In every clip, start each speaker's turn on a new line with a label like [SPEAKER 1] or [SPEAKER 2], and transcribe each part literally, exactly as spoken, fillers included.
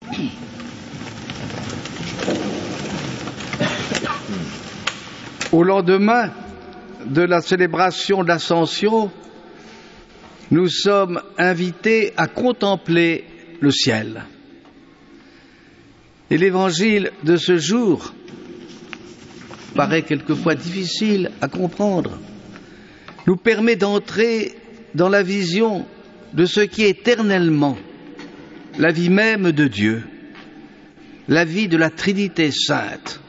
[SPEAKER 1] Au lendemain de la célébration de l'Ascension, nous sommes invités à contempler le ciel. Et l'évangile de ce jour paraît quelquefois difficile à comprendre, nous permet d'entrer dans la vision de ce qui est éternellement la vie même de Dieu, la vie de la Trinité sainte.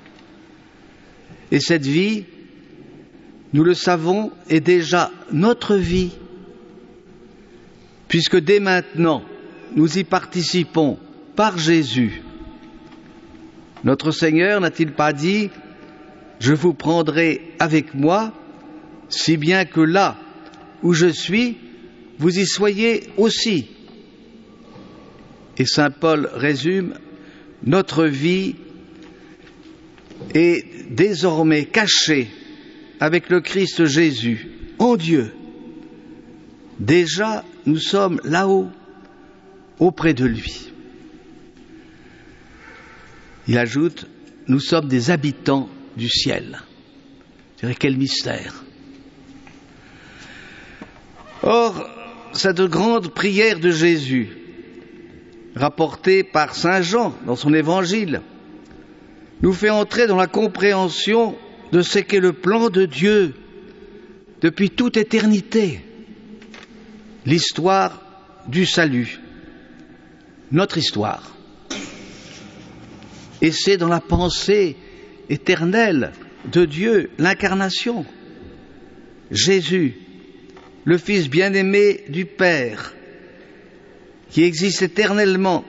[SPEAKER 1] Et cette vie, nous le savons, est déjà notre vie, puisque dès maintenant, nous y participons par Jésus. Notre Seigneur n'a-t-il pas dit « Je vous prendrai avec moi, si bien que là où je suis, vous y soyez aussi ». Et saint Paul résume « Notre vie est désormais cachée avec le Christ Jésus en Dieu. Déjà, nous sommes là-haut, auprès de lui. » Il ajoute, nous sommes des habitants du ciel. Je dirais, quel mystère. Or, cette grande prière de Jésus, rapportée par saint Jean dans son évangile, nous fait entrer dans la compréhension de ce qu'est le plan de Dieu depuis toute éternité, l'histoire du salut, notre histoire. Et c'est dans la pensée éternelle de Dieu, l'incarnation. Jésus, le Fils bien-aimé du Père, qui existe éternellement